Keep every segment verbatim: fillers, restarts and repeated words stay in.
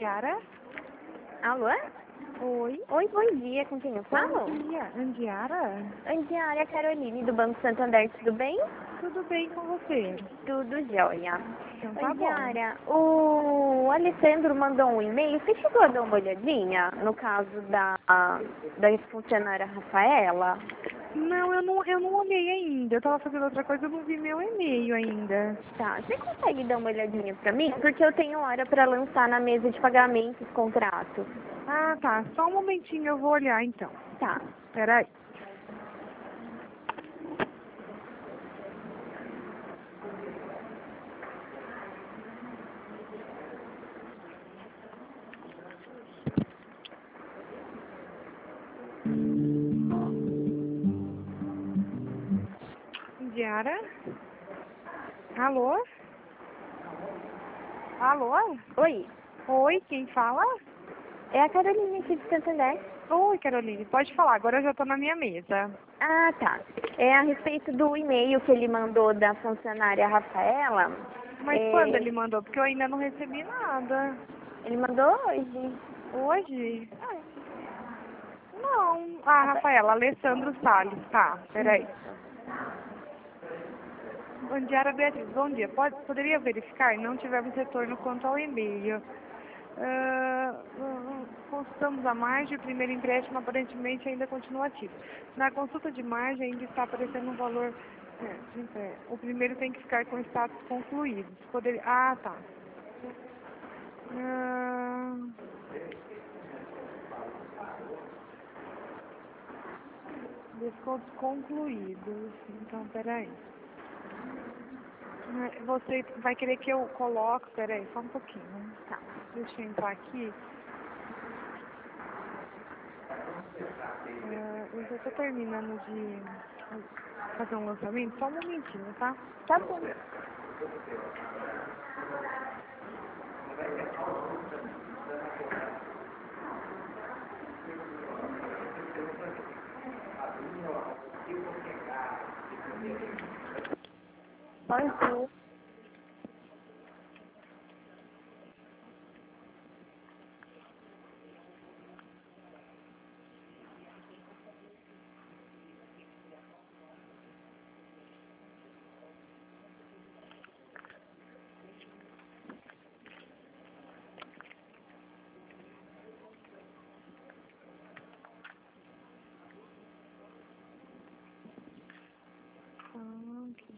Andiara? Alô? Oi. Oi, bom dia. Com quem eu falo? Bom dia. Andiara? Andiara Caroline, do Banco Santander, tudo bem? Tudo bem com você? Tudo jóia. Então tá bom. Andiara, o Alessandro mandou um e-mail. Você chegou a dar uma olhadinha no caso da, da funcionária Rafaela? Não, eu não, eu não olhei ainda. Eu tava fazendo outra coisa, eu não vi meu e-mail ainda. Tá, você consegue dar uma olhadinha pra mim? Porque eu tenho hora pra lançar na mesa de pagamentos contrato. Ah, tá. Só um momentinho, eu vou olhar então. Tá. Peraí. Andiara? Alô? Alô? Oi, Oi, quem fala? é a Caroline aqui de Santander. Oi, Caroline. Pode falar, agora eu já tô na minha mesa. Ah, tá. É a respeito do e-mail que ele mandou da funcionária Rafaela. Mas quando É, ele mandou? Porque eu ainda não recebi nada. ele mandou hoje. Hoje? Não. Ah, Rafaela, Alessandro Salles. Tá, peraí. Bom dia, Beatriz. Bom dia. Pode, poderia verificar? Não tivemos retorno quanto ao e-mail. Ah, ah, consultamos a margem, o primeiro empréstimo aparentemente ainda continua ativo. Na consulta de margem ainda está aparecendo um valor. É, de empréstimo. O primeiro tem que ficar com status concluído. Poderia, ah, tá. Ah, descontos concluídos. Então, peraí. Ah, você vai querer que eu coloque. Peraí, só um pouquinho. Tá. Deixa eu entrar aqui. Ah, eu já estou terminando de fazer um lançamento. Só um momentinho, tá? Tá bom. Bom dia. Ah, ok.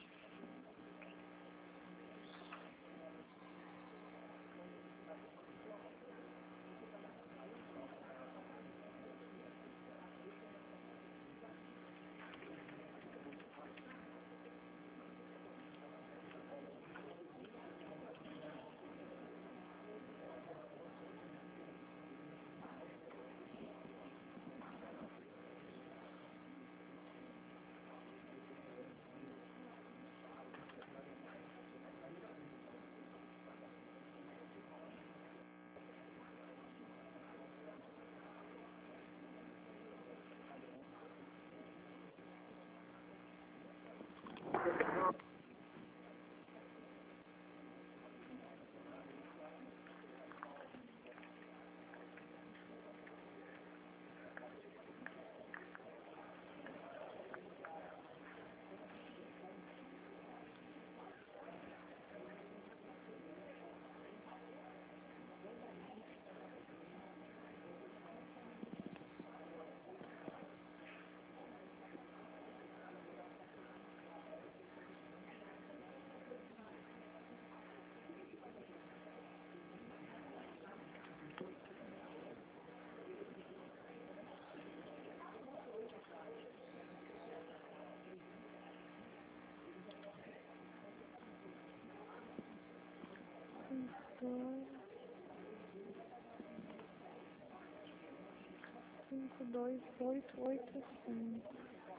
Cinco, dois, oito, oito, cinco.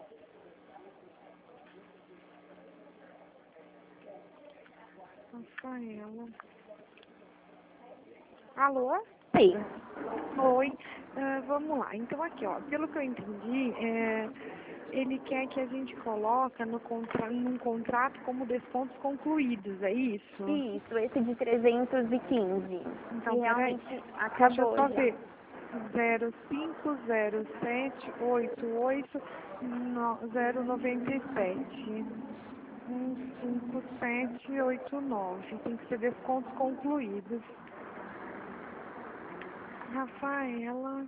Rafaela. Alô? Oi. Oi. Ah, vamos lá. Então aqui, ó. Pelo que eu entendi, é, ele quer que a gente coloque no contra, num contrato como descontos concluídos, é isso? Isso, esse de trezentos e quinze. Então, E peraí. realmente Deixa eu acabou só já. ver. zero cinco zero sete oito oito zero nove sete um cinco sete oito nove. Tem que ser descontos concluídos. Rafaela.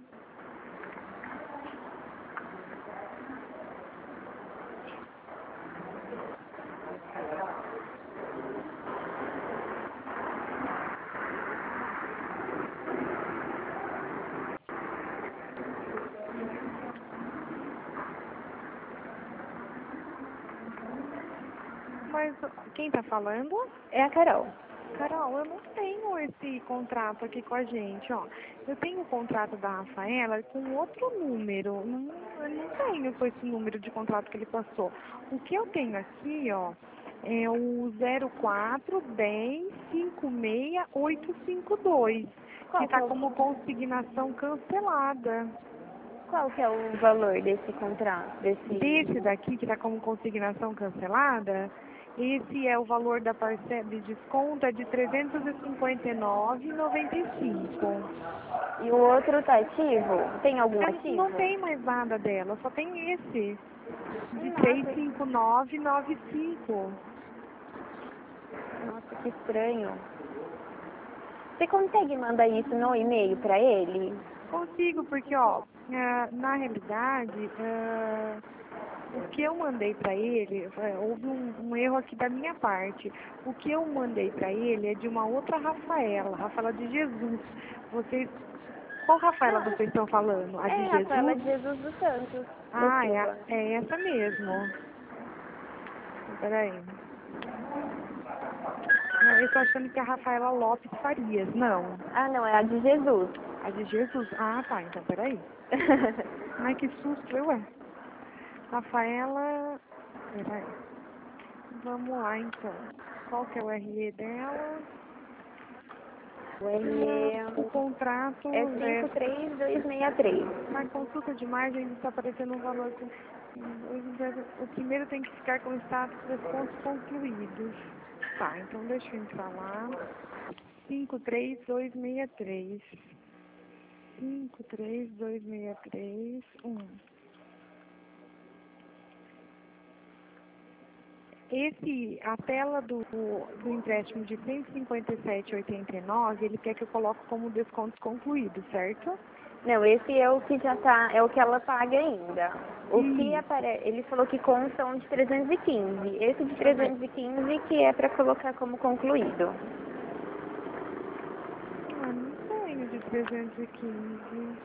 Mas quem tá falando? É a Carol. Carol, eu não tenho esse contrato aqui com a gente, ó. Eu tenho o contrato da Rafaela com outro número. Não, eu não tenho com esse número de contrato que ele passou. O que eu tenho aqui, ó, é o zero quatro um zero cinco seis oito cinco dois, Qual que que tá é o, como consignação cancelada. qual que é o valor desse contrato? Desse... Desse daqui, que tá como consignação cancelada, esse é o valor da parcela de desconto é de trezentos e cinquenta e nove reais e noventa e cinco centavos. E o outro tá ativo? Tem algum Eu ativo? não tem mais nada dela, só tem esse, de trezentos e Nossa, cinquenta e nove reais e noventa e cinco centavos. nossa, que estranho. Você consegue mandar isso no e-mail pra ele? Consigo, porque, ó, ah, na realidade, ah, o que eu mandei para ele, eh, houve um, um erro aqui da minha parte. O que eu mandei para ele é de uma outra Rafaela, Rafaela de Jesus. Vocês, qual Rafaela Não, vocês estão falando? A de é Rafaela Jesus? de Jesus dos Santos, da Ah, é, a- Silva. é essa mesmo. Peraí. Não, eu tô achando que é a Rafaela Lopes Farias. Não. Ah, não, é a de Jesus. A de Jesus? Ah, tá. Então, peraí. Ai, que susto, ué. Rafaela... Peraí. Vamos lá, então. Qual que é o R E dela? O R Ah, o E contrato é é... cinco três dois seis três. Na consulta de margem está aparecendo um valor... Com... O primeiro tem que ficar com o status dos pontos concluídos. Tá, então deixa eu entrar lá. cinco três dois seis três. cinco três dois seis três um. Esse, a tela do, do empréstimo de cento e cinquenta e sete reais e oitenta e nove centavos, ele quer que eu coloque como descontos concluídos, certo? Não, esse é o que já tá, é o que ela paga ainda. O que Isso. aparece, ele falou que consta um de trezentos e quinze. Esse de trezentos e quinze que é para colocar como concluído. Ah, não tenho de trezentos e quinze.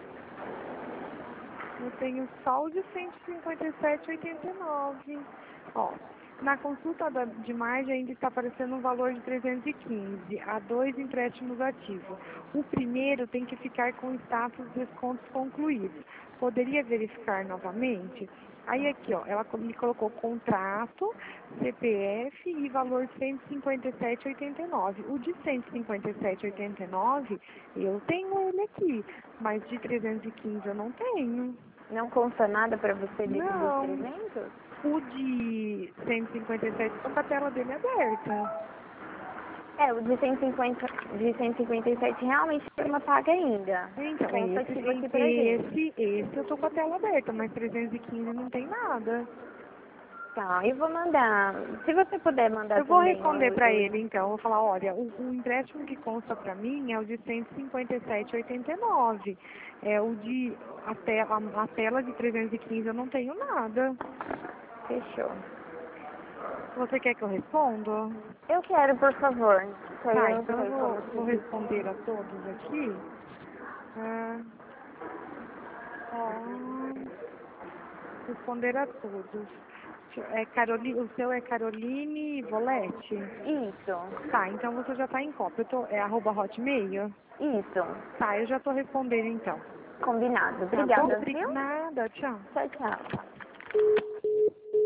Eu tenho só o de cento e cinquenta e sete reais e oitenta e nove centavos. Ó, na consulta da, de margem ainda está aparecendo um valor de trezentos e quinze. Há dois empréstimos ativos. O primeiro tem que ficar com status descontos concluídos. Poderia verificar novamente? Aí aqui, ó, ela me colocou contrato, C P F e valor cento e cinquenta e sete reais e oitenta e nove centavos. O de cento e cinquenta e sete reais e oitenta e nove centavos, eu tenho ele aqui, mas de trezentos e quinze eu não tenho. Não consta nada para você desse dos Não, trezentos? o de cento e cinquenta e sete estou com a tela dele aberta. É, o de cento e cinquenta, de cento e cinquenta e sete realmente tem uma paga ainda. Então, Consta esse, ativo aqui pra gente. esse, esse eu tô com a tela aberta, mas trezentos e quinze não tem nada. Tá, eu vou mandar. Se você puder mandar Eu vou também responder para o, ele, então. Vou falar, olha, o, o empréstimo que consta para mim é o de cento e cinquenta e sete reais e oitenta e nove centavos. É o de, a tela, a tela de trezentos e quinze eu não tenho nada. o... Fechou. Você quer que eu responda? Eu quero, por favor. Que aí eu Tá, não então eu sei vou, como vou se... responder a todos aqui. Ah, ó, responder a todos. É Caroli, o seu é Caroline Volete? Isso, Tá, então você já tá em cópia. Eu tô, é arroba hotmail? isso. Tá, eu já tô respondendo então. Combinado. Tá bom? Obrigada, Obri- viu? Nada, tchau. Tchau, tchau.